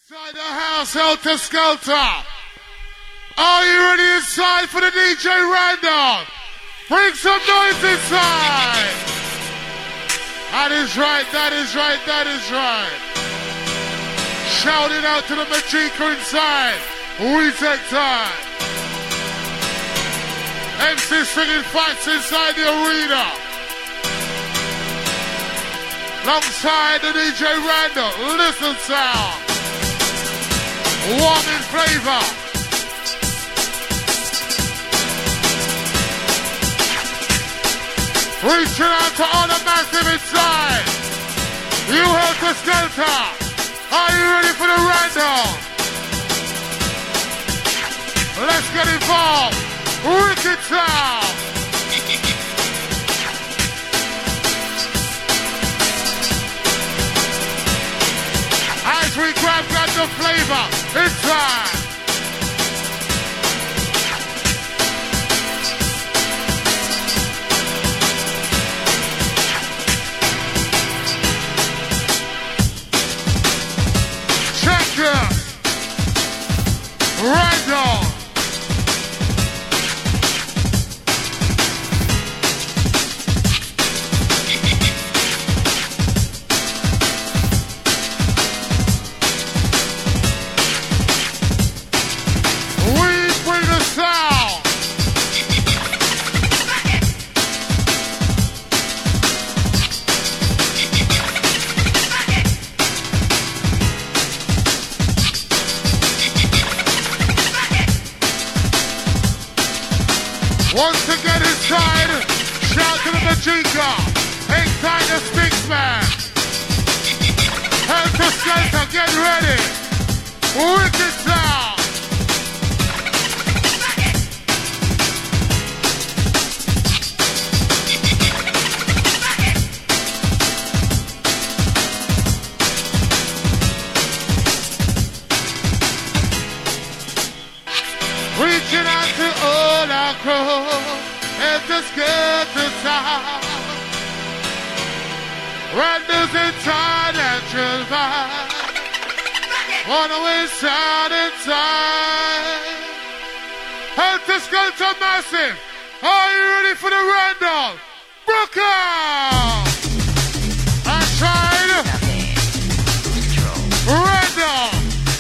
Inside the house, Helter Skelter. Are you ready inside for the DJ Randall? Bring some noise inside. That is right, that is right, that is right. Shout it out to the Majika inside. We take time. MC singing fights inside the arena. Alongside the DJ Randall, listen sound. Warm in flavor. Reaching out to all the massive inside. You Helter Skelter. Are you ready for the Randall? Let's get involved. Wicked sound. As we grab the flavor, it's time. Check it. Right on. Once again inside, shout to the Majika, inside the Sticks Man. Helter Skelter, get ready. Wicked sound. Reaching out to all our crew, and just get the sound. Randall's inside and chill vibe. Wanna win sound inside. Helter Skelter massive. Are you ready for the Randall? Brooker! Outside. Randall.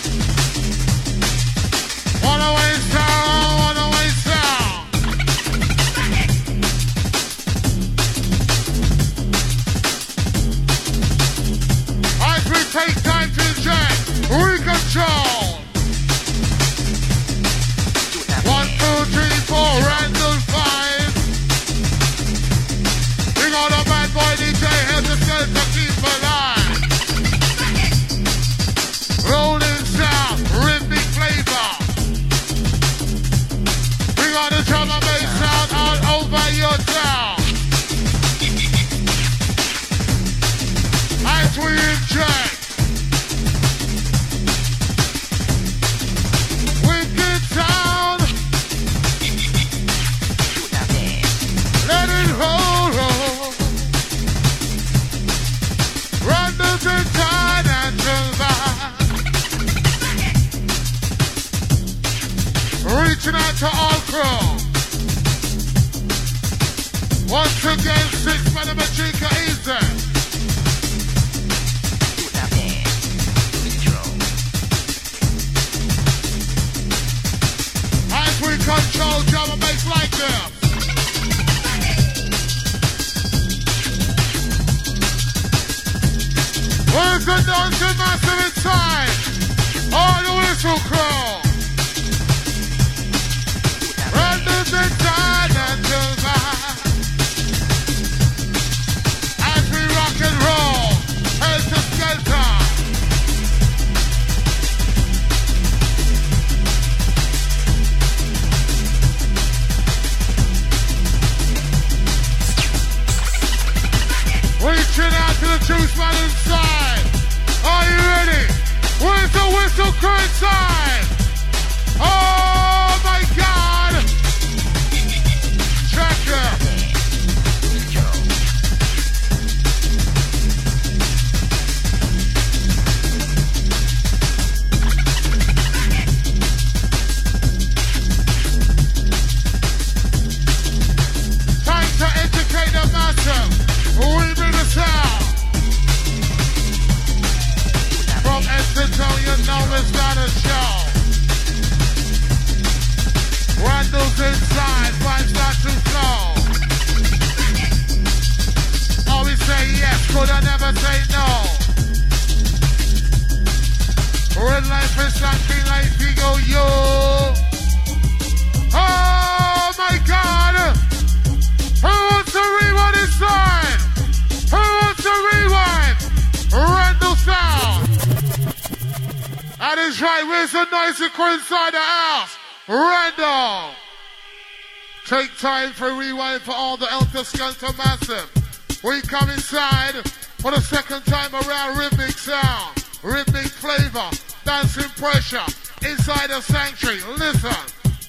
Wanna win sound, wanna win sound. As we take time to inject, we control. 1, 2, 3, 4, Randall 5. Bring on the bad boy DJ, Helter Skelter, keep alive. Rolling sound, rhythmic flavor. On the drum and bass sound all over your town. As we inject wicked sound, let it roll, roll. Randall's inside and survive. Reaching out to all crew. Once again, 6 man of Majika easy. As we control drum and bass like this. Where's the dancing massive inside? All the whistle crew. Randall's inside and survive. As we rock and roll, Helter Skelter. Reaching out to the juice man inside. Are you ready? Where's the whistle crew inside? Oh my God! Check it. know it's not a show. Randall's inside, vibes not too slow. Always say yes, could I never say no. Red life is something like Vigo, yo. Oh my God! Who wants to rewind inside? Who wants to rewind? Randall sound. That is right, where's the noise crew inside the house? Randall. Take time for rewind for all the Elter Skelter Massive. We come inside for the second time around rhythmic sound, rhythmic flavor, dancing pressure, inside the sanctuary. Listen.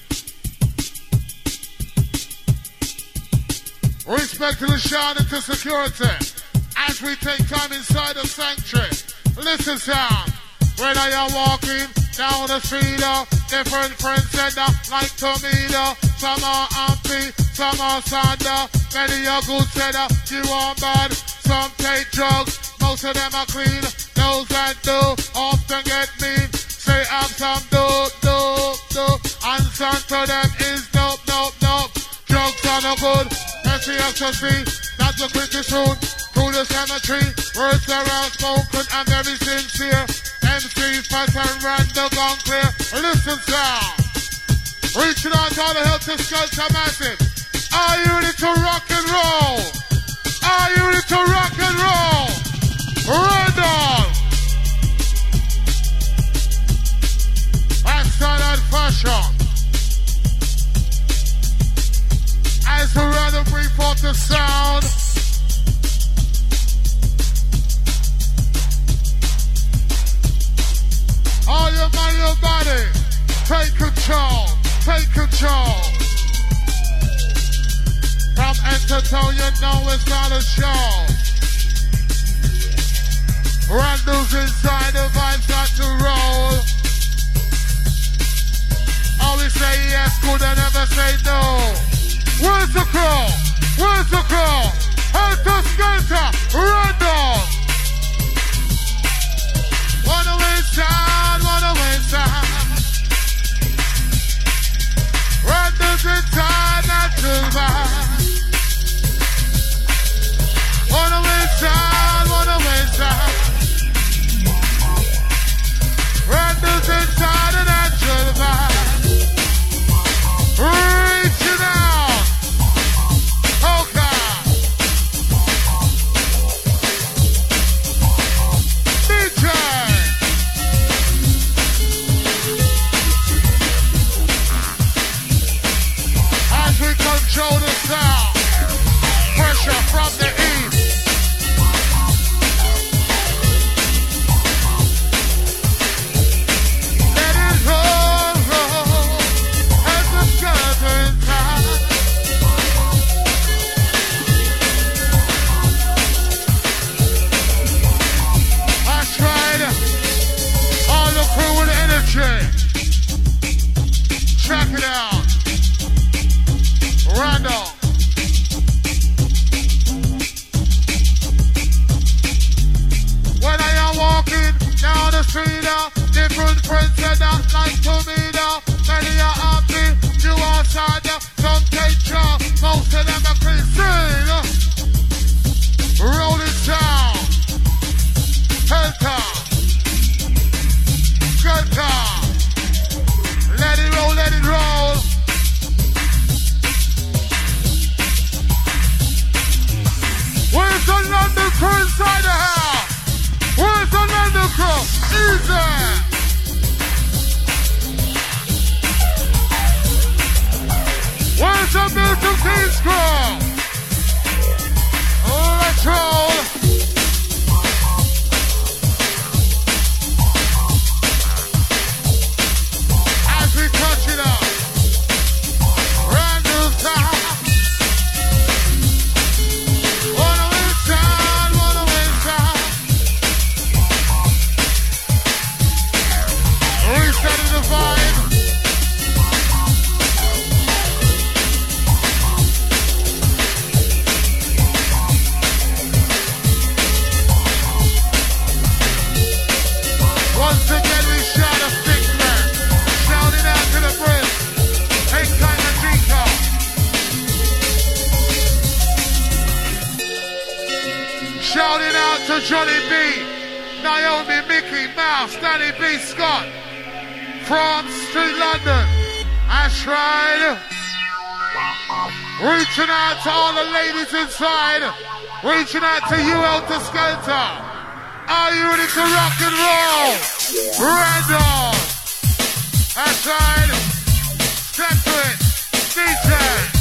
Respect to the shout and to security as we take time inside the sanctuary. Listen sound. When I am walking down the street, different friends end up like tomato. Some are happy, some are sad. Many are good said you are bad. Some take drugs, most of them are clean. Those that do often get mean. Say have some dope. And some to them is nope. Drugs are no good. Ecstasy, that's the quickest route through the cemetery. Words are outspoken and very sincere. MC fast and Randall gone clear. Listen sound. Reaching out all the Helter Skelter Massive. Are you ready to rock and roll? Are you ready to rock and roll? Randall. That's standard fashion. As we rather bring forth the sound. All your mind, your body, take control. From Entertainment, you know it's not a show. Randall's inside, the vibes got to roll. Always say yes, could I never say no. Where's the crew? Helter Skelter, Randall. Wanna win sound. Randall's inside, natural vibe. Wanna win sound. Randall's inside, a natural vibe. Reaching out. Okay. DJ. As we control the sound, pressure from the east. Let it roll, as the skeleton inside. That's right. All the crew with energy. Check it out. Randall. When I am walking down the street, different friends said not like to me. Many are happy, you are sad. Some take job, most of them are Christian. Rolling sound. Helter. Skelter. Let it roll. Where's the London crew inside the house? Where's the London crew? Easy! Where's the Milton Keynes crew? Let's roll! As we touch it up, Randall's time. Wanna win sound. Resetting the vibe. Once again we Johnny B, Naomi, Mickey, Mouse, Danny B, Scott, from Street London, Ashride. Reaching out to all the ladies inside. Reaching out to you, Elter Skelter. Are you ready to rock and roll? Randall. Ashride. Step to it. DJ.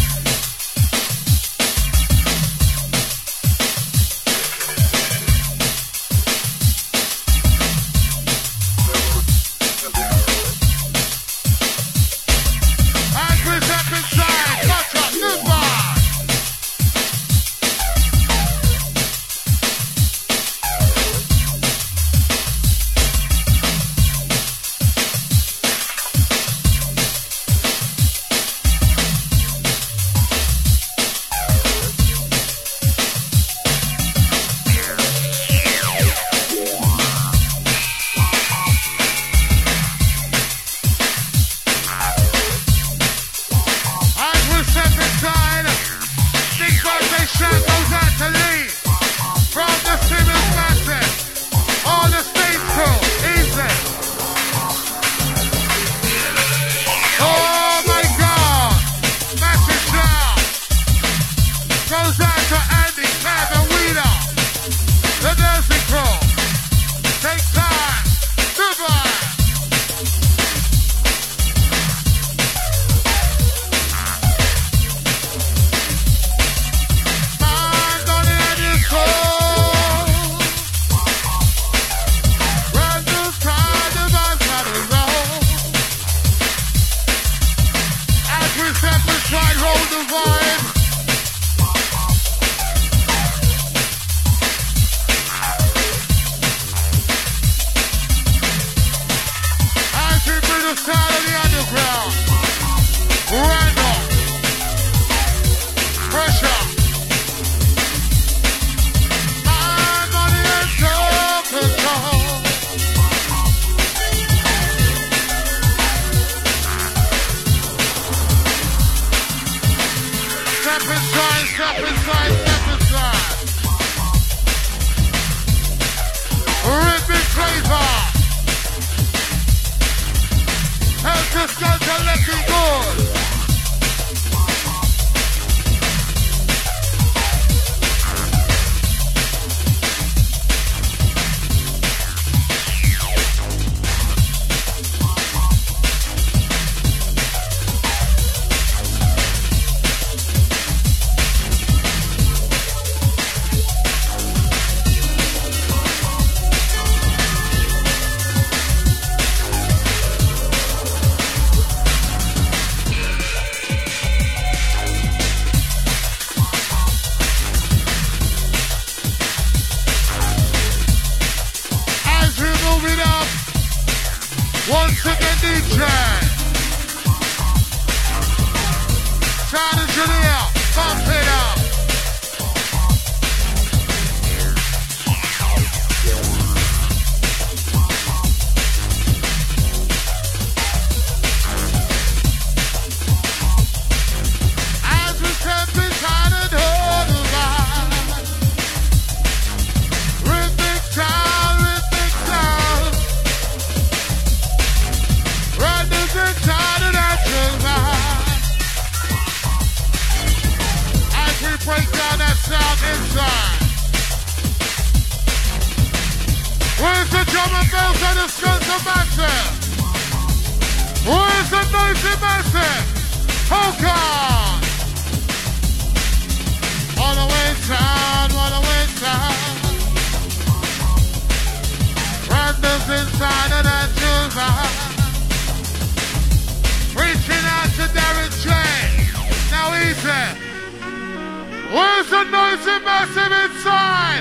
Where's the noisy massive inside?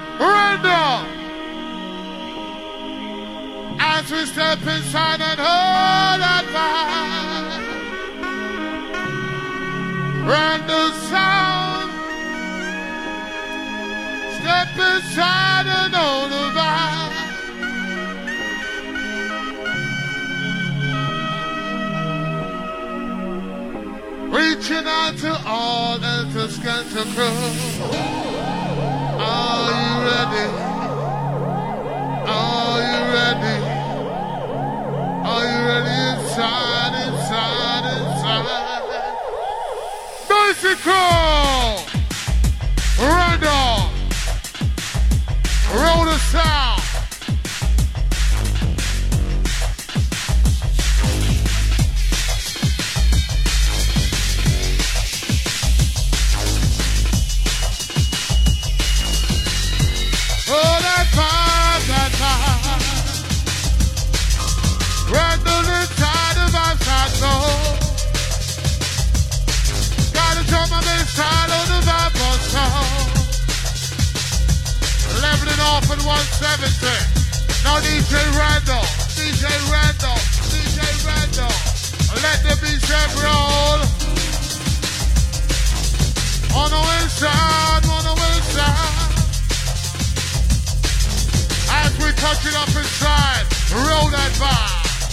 Randall! As we step inside and hold that vibe. Randall sound. Step inside and hold the vibe. Reaching out to all and to Skeleton Crew. Are you ready? Mexico! Randall! Roll the sound! Oh, that vibe, that vibe. Randall inside the vibes I know. Gotta turn my bass side on the vibe or so. Leveling off at 170. Now DJ Randall, DJ Randall, DJ Randall. Let the beat roll. On the inside, on the inside. As we touch it up inside, roll that vibe.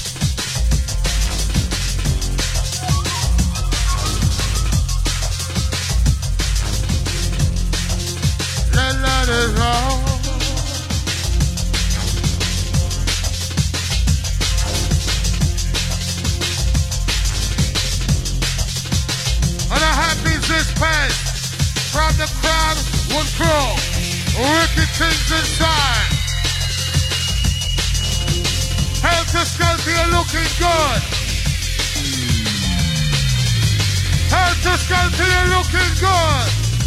Let it roll. And a happy suspense from the crowd would grow. Wicked things inside. Helter Skelter, you're looking good. Helter Skelter, you're looking good.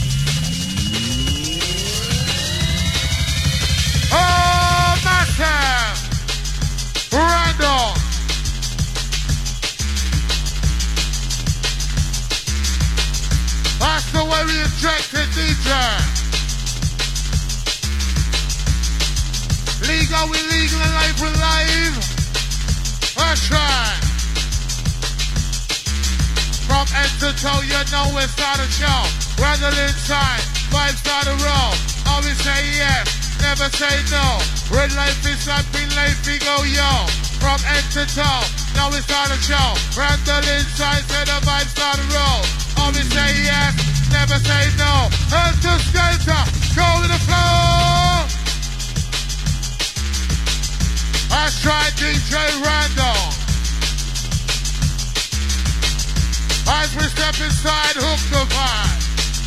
Oh, massive! Randall! That's the way we inject it, DJ. Legal, we legal, and life we live. That's right. From head to toe, you know we start a show. Randall inside, vibes start to roll. Always say yes. Never say no. Red life is something life we go yo. From head to toe, now we start a show. Randall inside, say the vibes start to roll. Always say yes, never say no. Helter Skelter, go with the flow. That's right, DJ Randall. As we step inside, hook the vibe.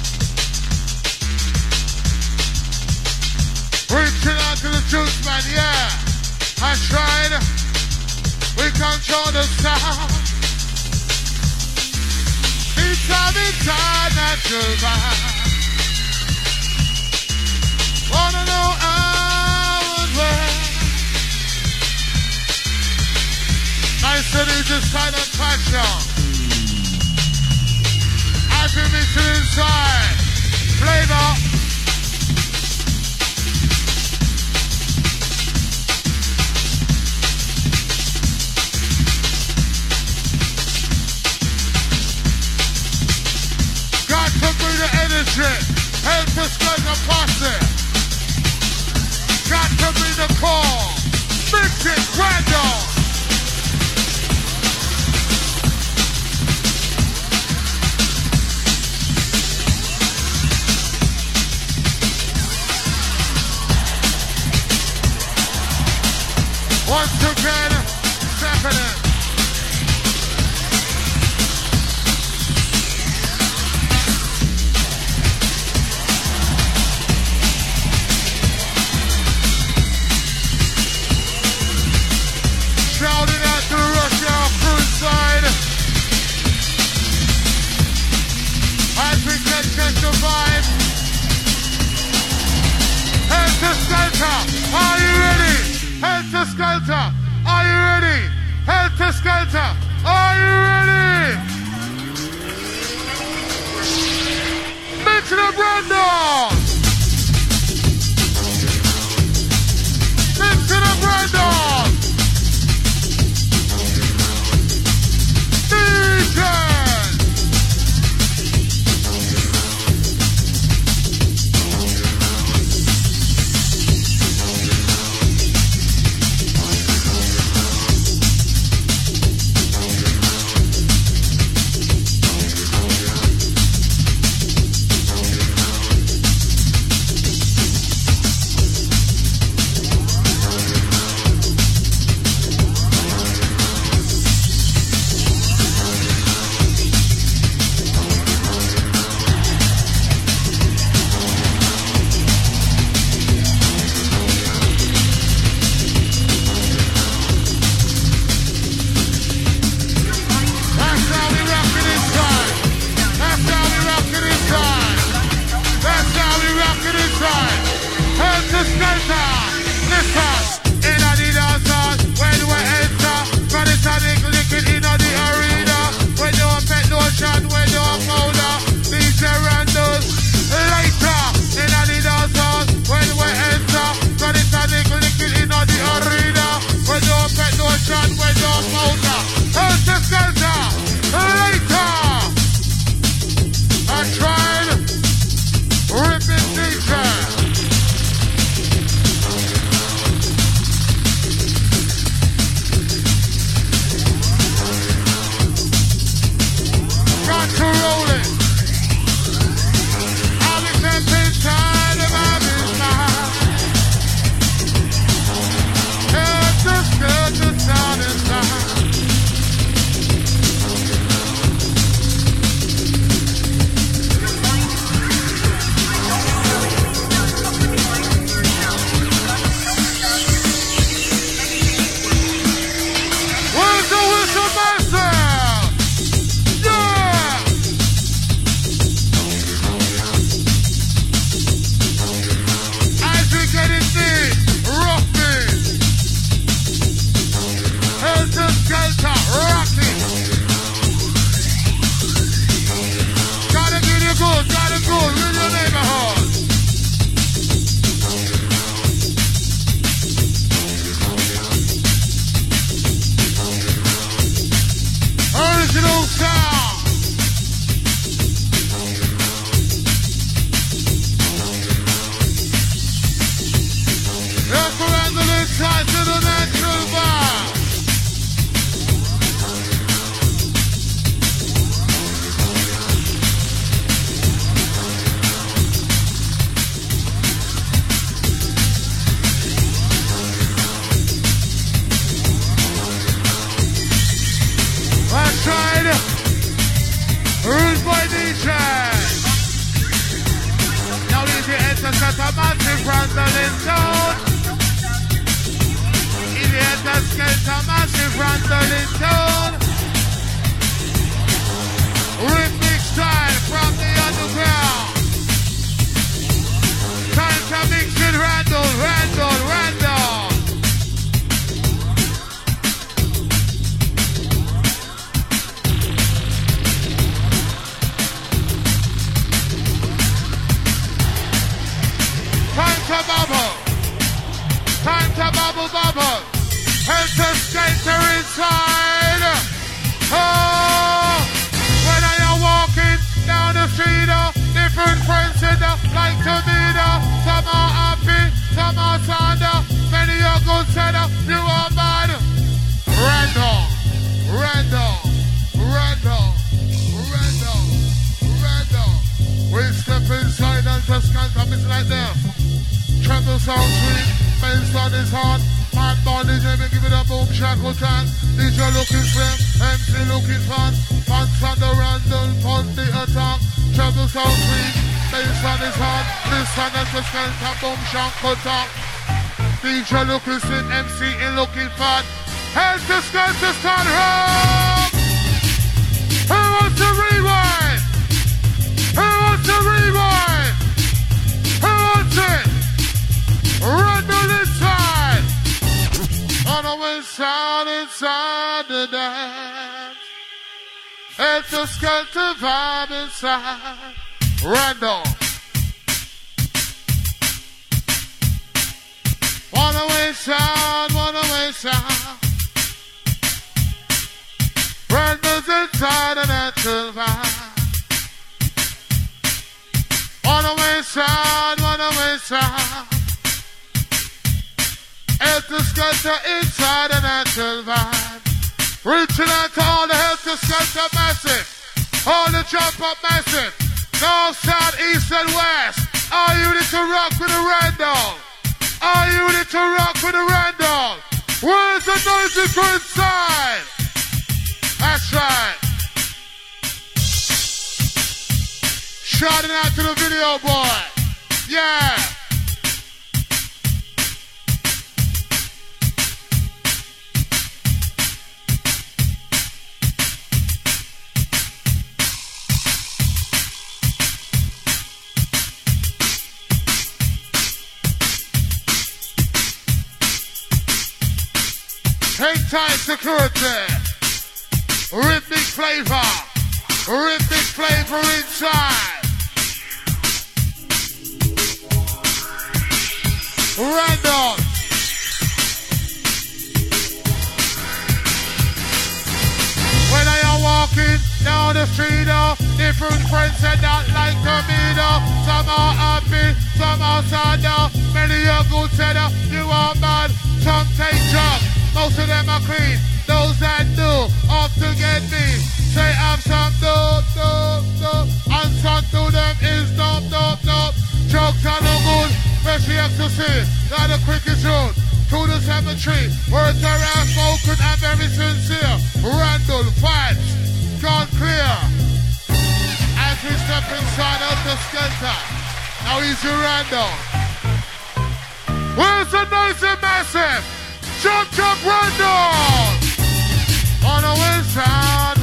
Reaching out to the juice man, yeah. I tried. We control the sound. Inside, natural vibe. Wanna know how and where. Nice and easy, silent passion. As we mix it inside. Flavor. Help us get a posse. Got to be the call. Mix it, Randall. Once again, stepping in. Shouting out to the rush hour crew inside. As we can check the vibe. Helter Skelter, are you ready? Helter Skelter, are you ready? Helter Skelter, are you ready? Mix it up, Randall. Mix it up, Randall. one way dog motor. How's the skelter? Later. I tried ripping DJ. Got to roll it. I'll be jumping inside of my business. It's just good to sound inside. Where's the whistle master? Gotta go in your neighborhood. Original sound. Let's around the inside to the natural bar. Rules by DJ. Now if you enter set a massive random zone. If you enter set a massive random zone. Rhythmic style from the underground. Time to mix it Randall. Time to bubble. Head to skater inside. Oh, when I am walking down the street, different friends in the like to meet. Some are happy, some are sad. Many are good said, you are bad. Randall. We step inside and just can't come in like that. Treble sound sweet, bass on his heart. Hard bond DJ, me give it a boom shackle time. DJ looking slim, MC looking fun. Pants on the random, on the attack. Treble sound sweet, bass on his heart. Listen and just can't come boom shackle talk. DJ looking slim, MC looking fun. Here's the skirt to start home. Who wants to rewind? Who wants to rewind? Who wants it? Randall inside. On the inside the dance. It's a skirt to vibe inside. Randall. Wanna way sound. Randall's inside the natural vibe. Wanna way sound. It's the sculpture inside the natural vibe. Reaching out to all the healthy sculpture massive. All the jump up massive. North, south, east and west. Are you ready to rock with the Randall? Are you ready to rock with the Randall? Where's the noises go inside? That's right. Shouting out to the video boy. Yeah. Hang tight security. Rhythmic flavor inside. Randall. on the street, different friends and not like to meet, some are happy, some are sad, many are good said, you are bad, some take drugs, most of them are clean, those that do, off to get me, say I'm some dope, and some to them is dope, drugs are no good, especially ecstasy, not the quickest road, to the cemetery, words are outspoken and very sincere, Randall, fights, gone clear, as we step inside of the skelter, now he's your Randall, where's the nice and massive, Jump Randall, wanna win sound,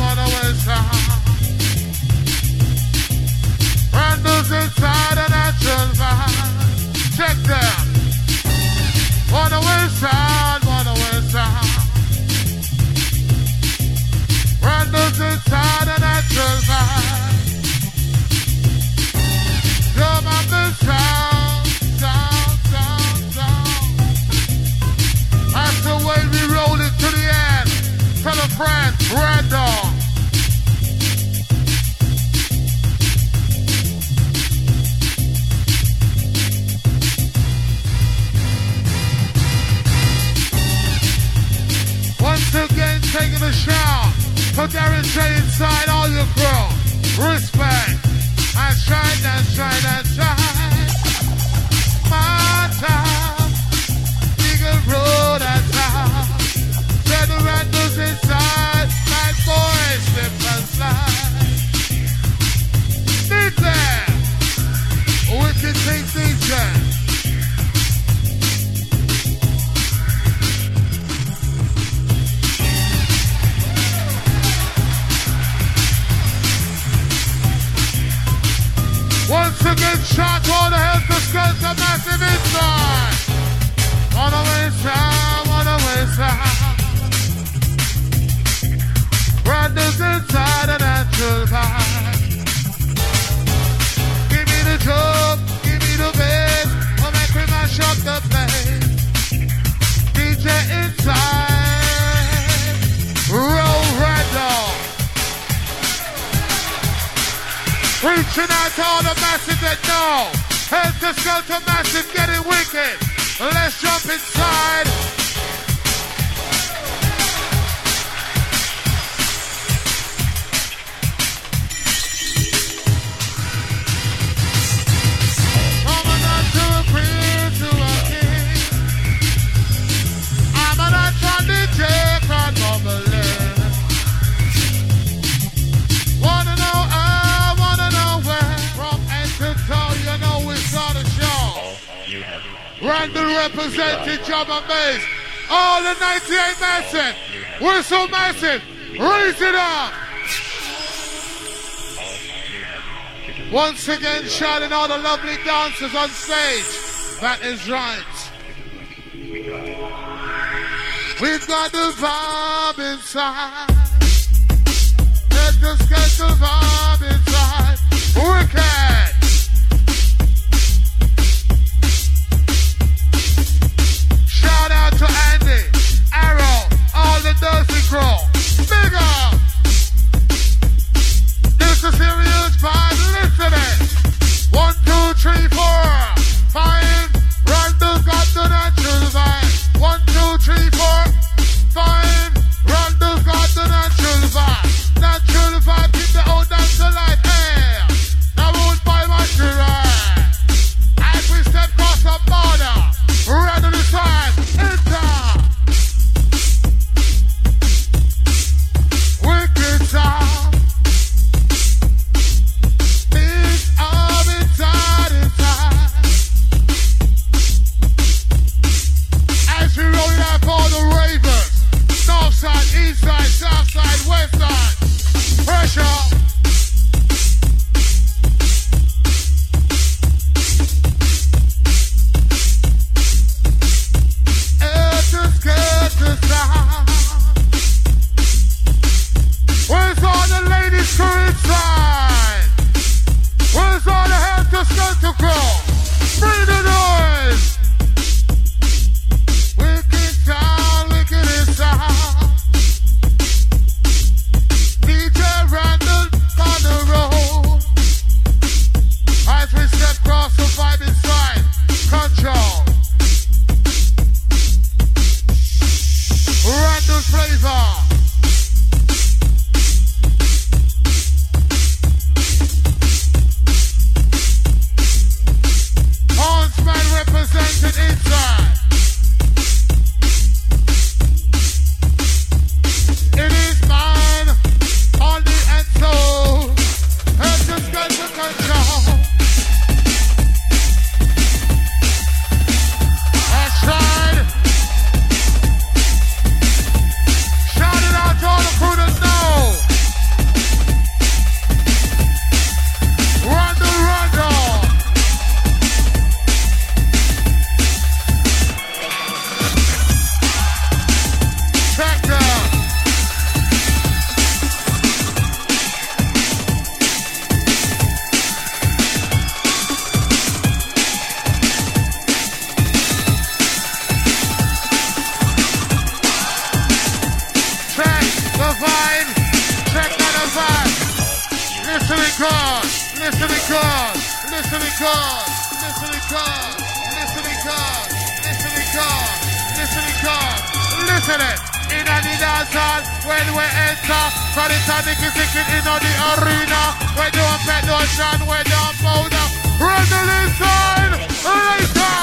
Randall's inside a natural vibe, check them. Wanna win sound. Randall's inside a natural vibe. Drum up the sound. That's the way we roll it to the end. Tell a friend, Randall. Once again, taking a shout. Put Darren J inside all your crew. Respect. And shine. My time. Eagle Road and time. Set the Randalls inside. My boys slip and slide. DJ. Wicked things DJ. Once again, shot all the health of skulls are massive inside. Wanna win sound. Randall's inside a natural vibe. Give me the drum, give me the bass, I'll make me mash up the place. DJ inside, roll Randall. Reaching out to all the massive that know. Head to Skelter Massive, getting wicked. Let's jump inside. Coming up to a queen, to a king. I'm an actual DJ, can't believe. Wanna know where? From end to toe, you know we saw the show. Randall representing Jump Bass. All the 98 massive. We're so massive. Raise it up. Once again, shouting all the lovely dancers on stage. That is right. We've got the vibe inside. Let us get the vibe inside. Wicked. Shout out to Andy, Arrow, all the Dirty Crow. Big up. This is serious vibe. Listen it. 1, 2, 3, 4, 5. Randall got the natural vibe. 1, 2, 3, 4, 5. Randall got the natural vibe. Natural vibe, keep the old dance alive. Hey. Now roll by vibe. Check out the vibe. Listening God. Listening God. Listening God. Listening God. Listening God. Listening God. Listening God. Listen it. In the dance hall, when we enter, Chronic is kicking in the arena. We don't pet no shine, we don't powder. Run the inside, later.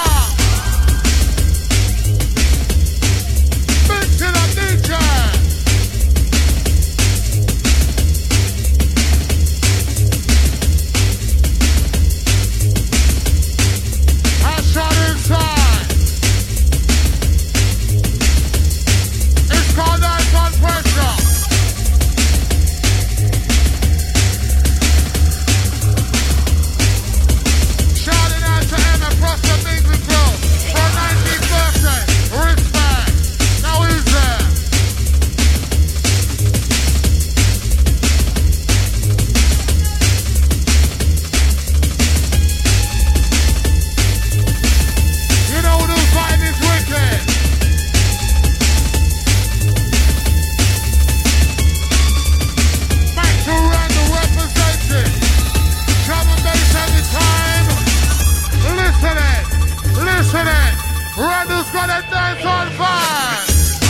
Mix it up, DJ. I shot inside. Call that on pressure. Shouting out to Emma across the Maple Grove for 19th birthday. Respect. Now who's there? You know the vibe is wicked. Listen it. Randall's gonna dance on fire.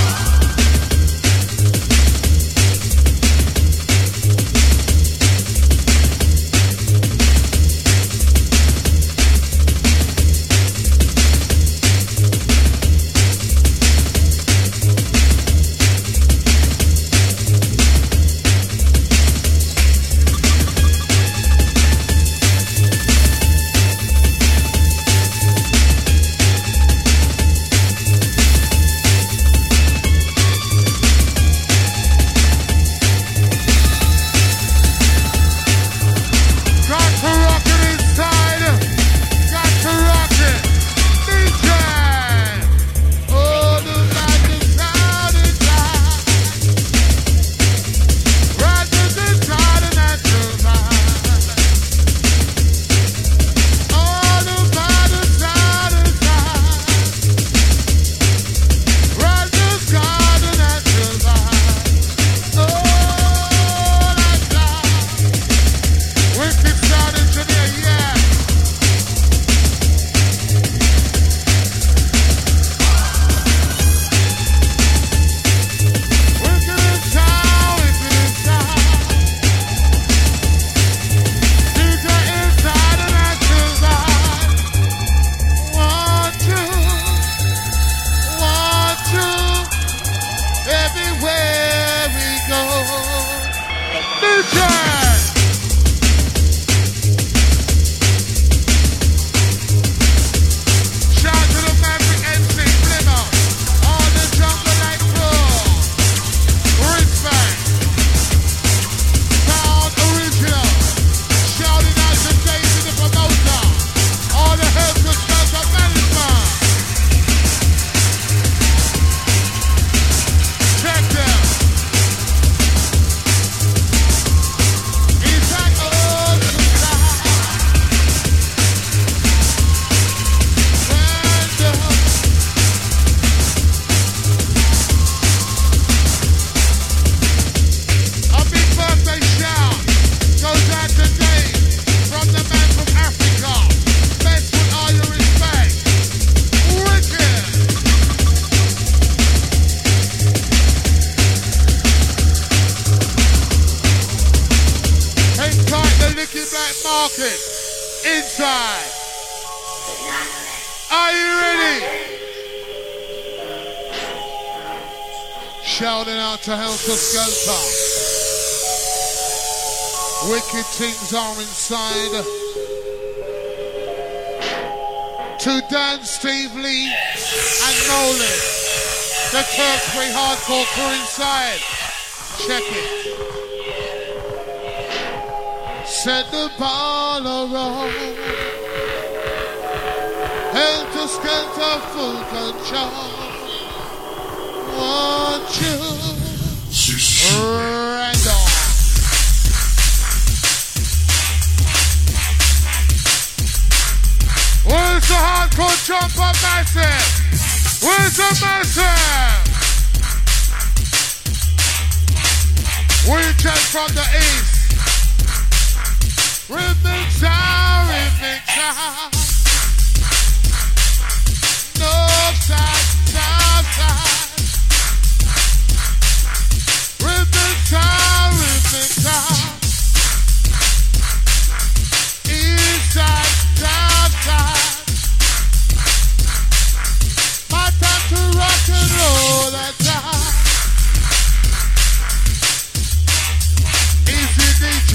Shouting out to Helter Skelter. Wicked things are inside. To Dan, Steve Lee, and Nolan. The Turkey hardcore crew inside. Check it. Set the ball around. Helter Skelter full control. Want you, Randall. Where's the hardcore jumper massive? Where's the massive? Weekend from the east. Rhythm sound, rhythm sound. North side, south side. Rhythm sound, rhythm sound. East side, south side. My time to rock and roll that time. Easy DJ.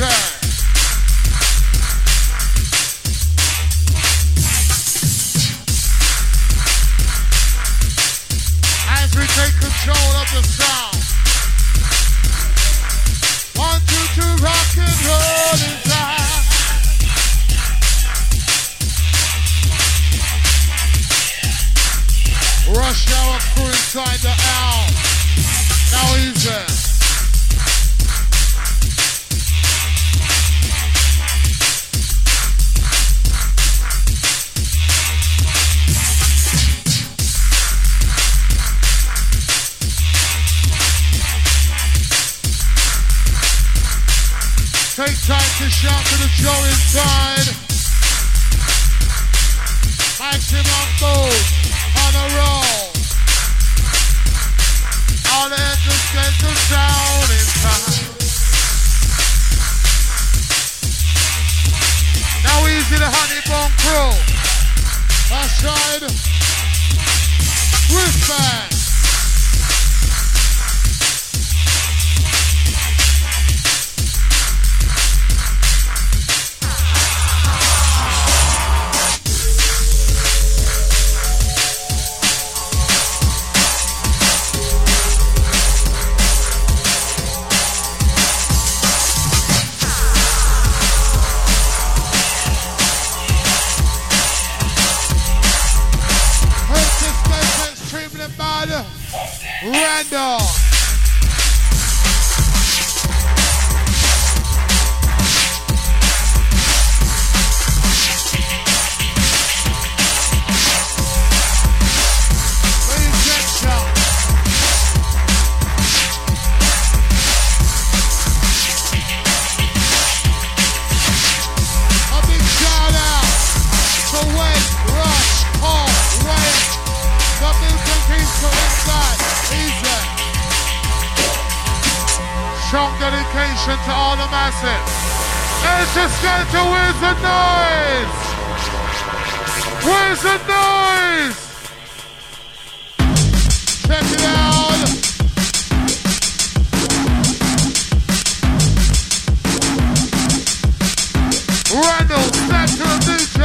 As we take control of the sound. 1, 2, 2, rock and roll inside. Rush hour crew inside the L. Now easy. Take time to shout to the Joe inside. Maximum mode on a roll. All the engines get the sound inside. Now easy the Honeybone crew. Outside. Respect. Randall. Strong dedication to all the masses. It's just going to where's the noise? Where's the noise? Check it out. Randall, step to the DJ.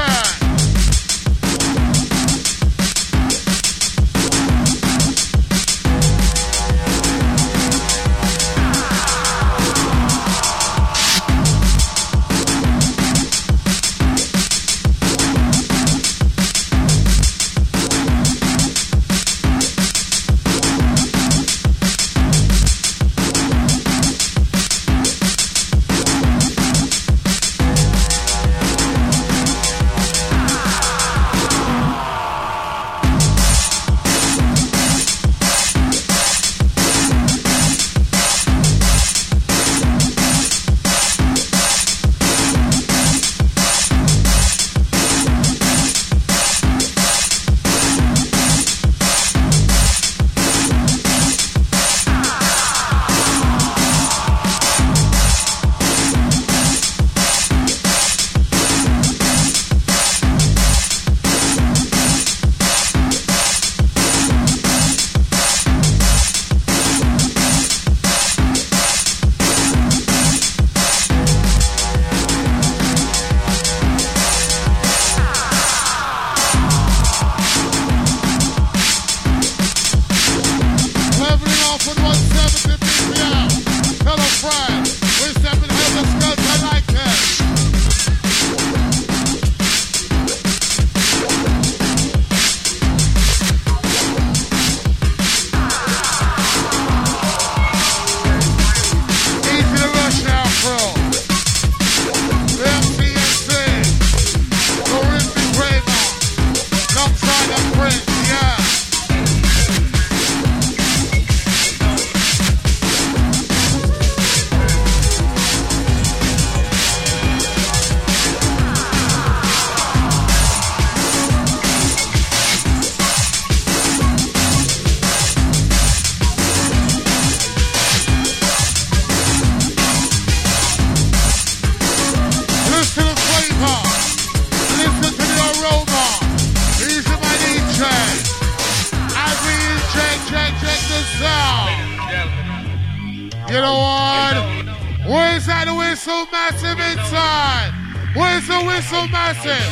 on. Where's that whistle massive inside? Where's the whistle massive?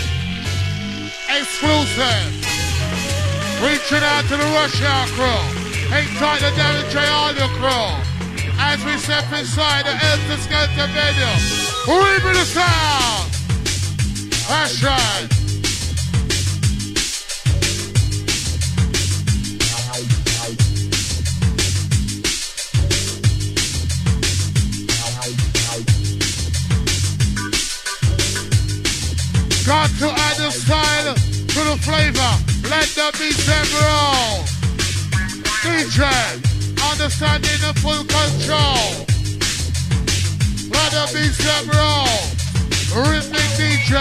Exclusive. Reaching out to the Rush Hour crew. Hang tight to Darren J. Audio crew. As we step inside the Elter Skelter venue. Reaping the sound. That's right. Got to add the style to the flavor. Let the beat roll. DJ, understanding the full control. Let the beat roll. Rhythmic DJ.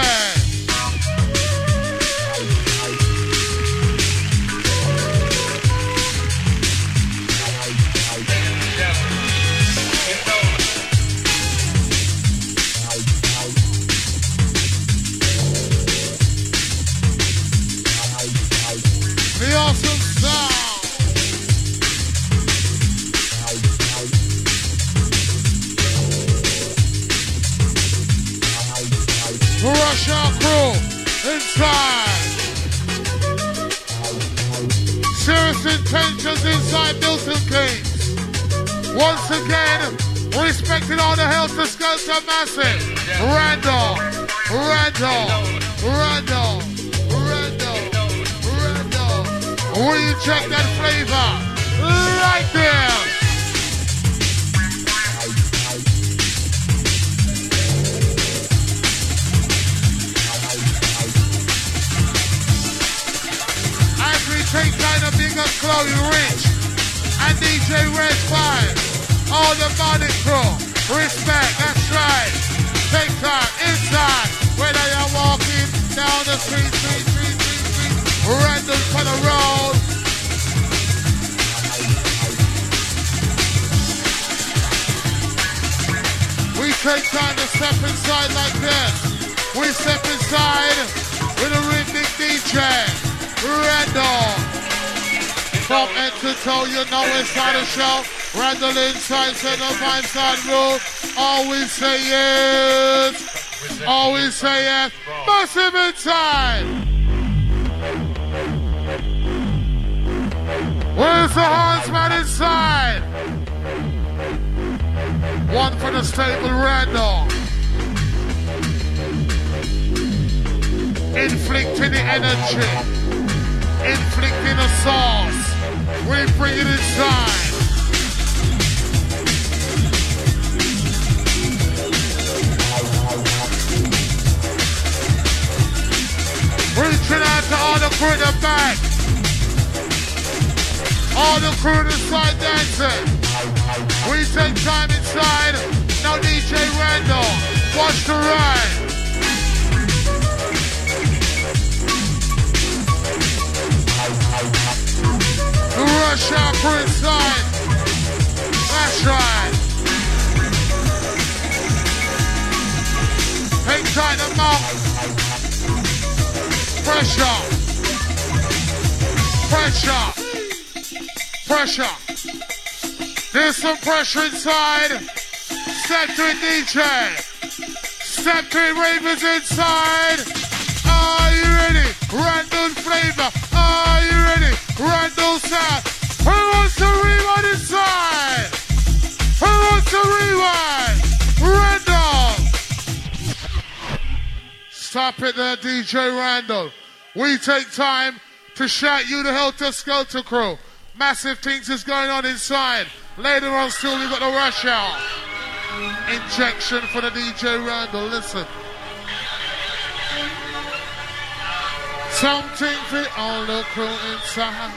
The awesome sound. Rush Hour crew inside. Serious intentions inside Milton Keynes. Once again, respecting all the Helter Skelter massive. Randall. Will you check that flavor? Right there. As we take down the bigger Chloe Rich and DJ Red 5, all the body crew, respect, that's right. Take time inside, whether you're walking down the street. Randall for the road. We take time to step inside like this. We step inside with a rhythmic DJ. Randall. From head to toe, you know it's not a show. Randall inside, set up inside rule. Always say yes. Always say yes. Massive inside. Where's the horseman inside? One for the stable, Randall. Inflicting the energy. Inflicting the sauce. We bring it inside. Reaching out to all the crew in the back. All the crew inside dancing. We take time inside. Now DJ Randall, watch the ride. The Rush Hour crew inside. That's right. Take time to mouth. Pressure. There's some pressure inside. Step to it, DJ. Step to it, Ravens inside. Are you ready? Randall flavor. Are you ready? Randall sound. Who wants to rewind inside? Who wants to rewind? Randall. Stop it there, DJ Randall. We take time to shout you the Helter Skelter crew. Massive things is going on inside. Later on still we got the Rush Hour. Injection for the DJ Randall. Listen. Something for all the crew inside.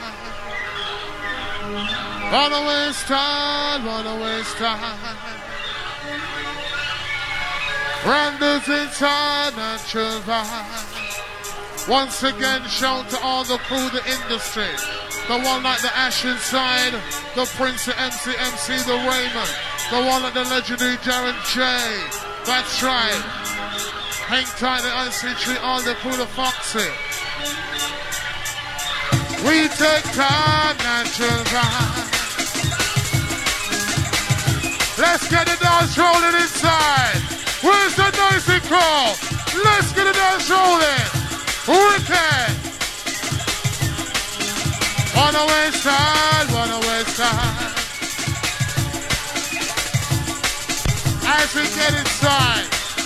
Wanna waste time. Randall's inside, natural vibe. Once again, shout to all the crew, the industry. The one like the Ash inside, the Prince, the MC, the Raymond. The one like the legendary Darren J. That's right. Hang tight, the IC3, all the crew, the Foxy. We take time, natural vibe. get the dance rolling inside. Where's the noisy crowd? Let's get the dance rolling. Wicked. On the west side, on the west side. As we get inside.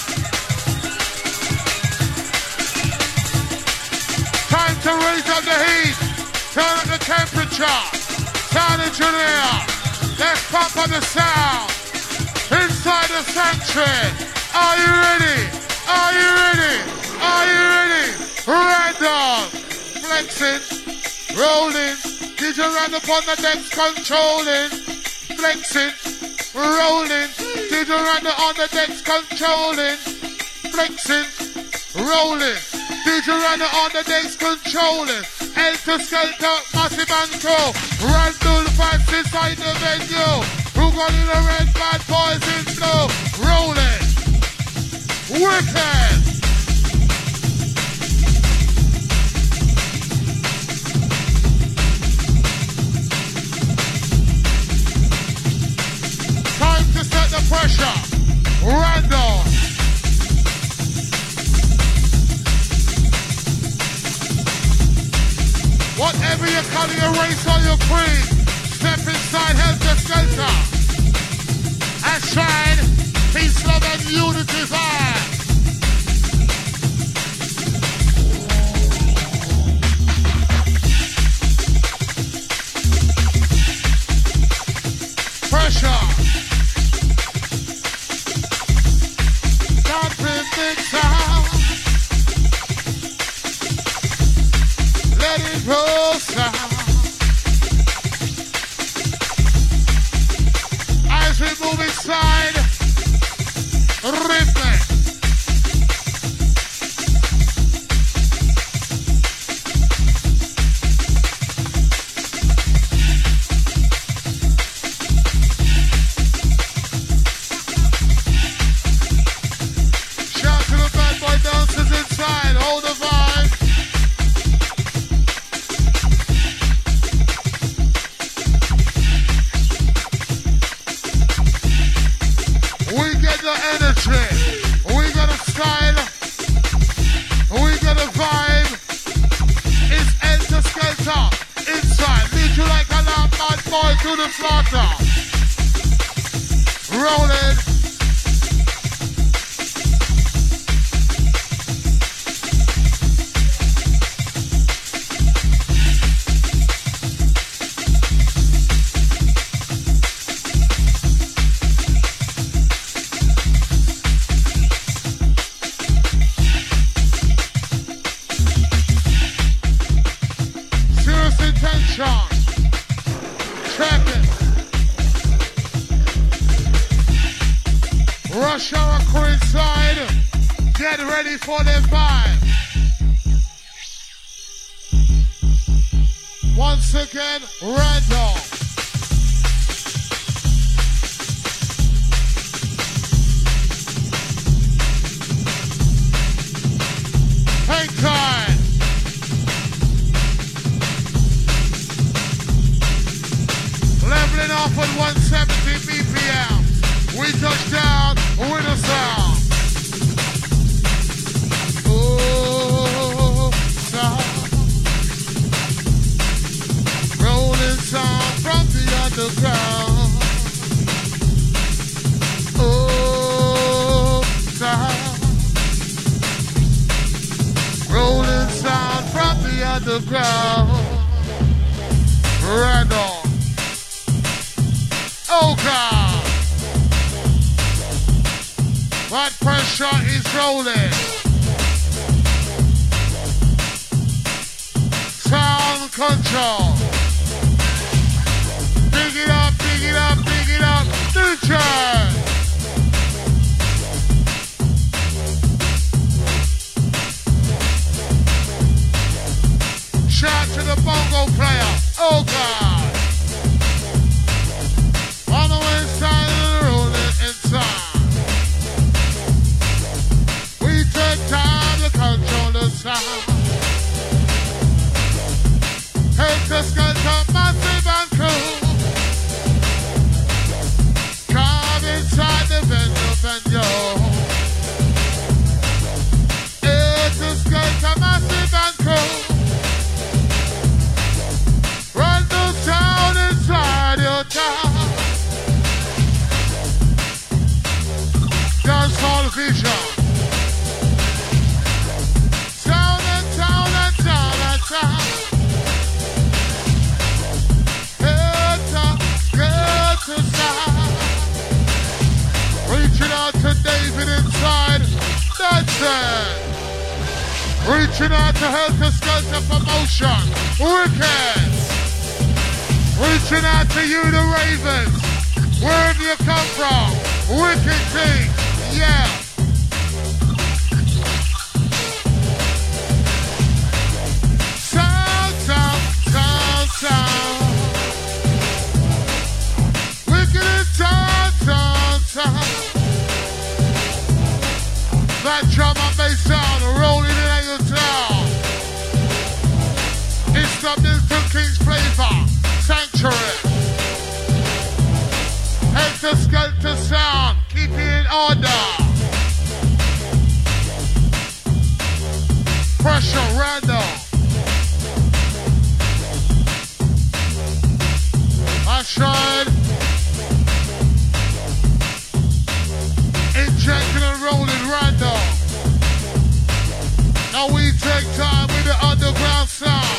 Time to raise up the heat. Turn up the temperature. Sound engineer. Let's pump up the sound. Inside the sanctuary. Are you ready? Are you ready? Are you ready? Random. Flexing. Rolling. DJ Random on the decks controlling. Flexing. Rolling. DJ Random on the decks controlling. Flexing. Rolling. DJ Random on the decks controlling. Enter Skelter, Massive and Co. Randall vibes inside the venue. Who got in the red bad boys in flow? Rolling. Wicked. Time to set the pressure. Randall. Whatever you call your race or your creed, step inside Helter Skelter. And shine, peace, love, and unity's high. Pressure. Jumping things out. Let it roll sound. As we move inside, rhythmic. Shout to the bad boy dancers inside, hold the vibe. We get the energy, we got a style, we got a vibe. It's Enter Skelter inside. Lead you like a lamb, bad boy to the slaughter. Rolling. Tracking. Rush hour crew inside. Get ready for the vibe. Once again, Randall. Hang time. Leveling off at 170 BPM. We touch down with a sound. Oh, sound. Rolling sound from the underground. Oh, sound. Rolling sound from the underground. Randall. Oh God! That pressure is rolling. Sound control. Big it up, big it up, big it up. DJ! Shout to the bongo player. Oh God! On the inside and rolling inside. We take time to control the sound. Helter Skelter, Massive and Crew. vision. Town and town and town and town. Good to sound. Reaching out to David inside. That's it. Reaching out to Helter Skelter Promotion. Wicked. Reaching out to you, the Ravens. Wherever you come from. Wicked team. Yeah. Sound, sound, sound, sound. Wicked and sound, sound, sound. That drum and bass sound rolling in your town. It's the Milton Keynes flavor. Sanctuary. Helter Skelter sound. Keep it in order. Pressure random. That's right. Injecting and rolling random. Now we take time with the underground sound.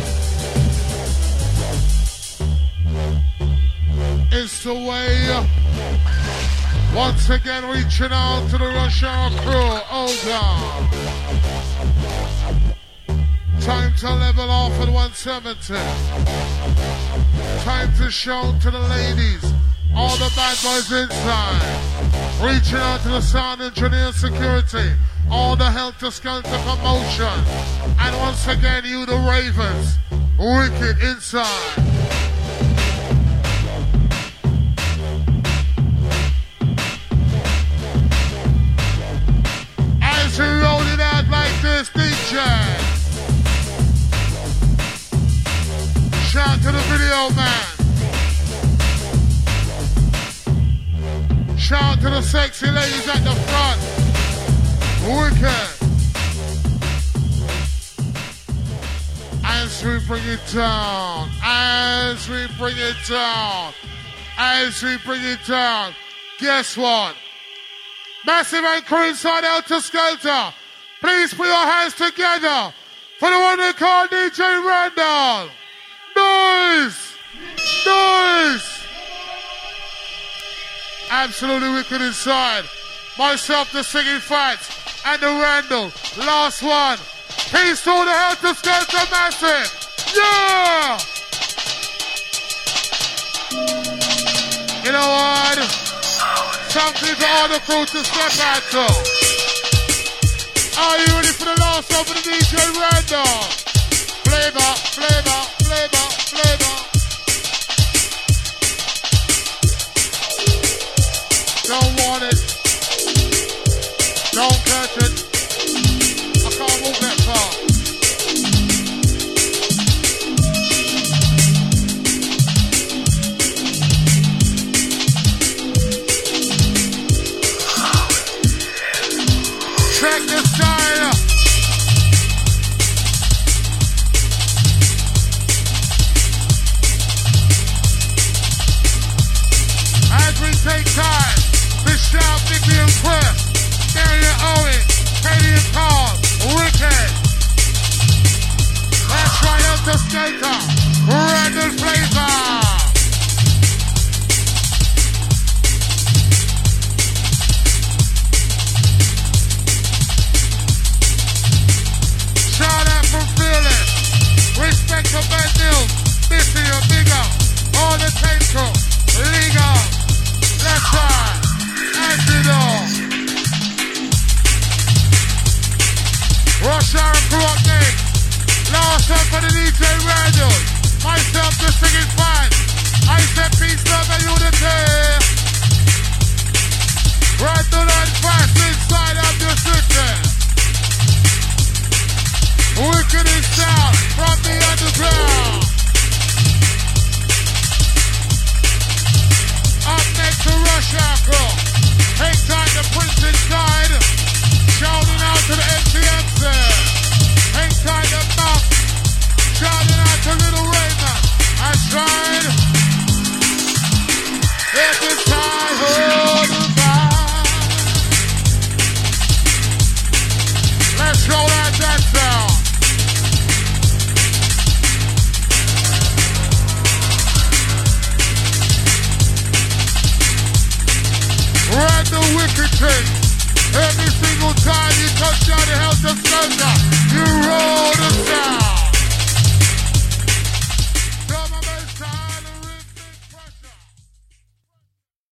It's the way. Once again reaching out to the Rush Hour crew. Oh God. Time to level off at 170. Time to show to the ladies. All the bad boys inside. Reaching out to the sound engineer security. All the Helter Skelter Promotion. And once again you the Ravens. Wicked inside. As we roll it out like this, DJ. Shout to the video man. Shout to the sexy ladies at the front. Wicked. As we bring it down. As we bring it down. As we bring it down. Guess what? Massive anchor inside Helter Skelter. Please put your hands together for the one they call DJ Randall. Noise! Noise! Absolutely wicked inside. Myself, the singing fights, and the Randall. Last one. Peace to the Helter Skelter Massive. Yeah! You know what? Something for all the crew to step out to. Are you ready for the last one for the DJ Randall? Flavor, flavor, flavor, flavor. Don't want it. Don't catch it. I can't walk that far. Check the style. As we take time to shout Nicky and Cliff, Darian Owen, Katie and Paul, Wicked. That's right, Helter Skelter, Randall Flavor. Shout out from Fearless. Respect for Bad News. Missy and Bigger. All the Tankle. Liga. That's right. As you know. Rush Hour crew up next. Last one for the DJ Randall. Myself the singing fan. I said peace, love and unity. Randall and fast inside of your city. Wicked is sound from the underground. Up next to Rush Hour crew. Take time to Prince inside. Shouting out to the MCMC. Take time to Buck. Shouting out to Little Raymond. That's right. Every time, hold the vibe. Skelter.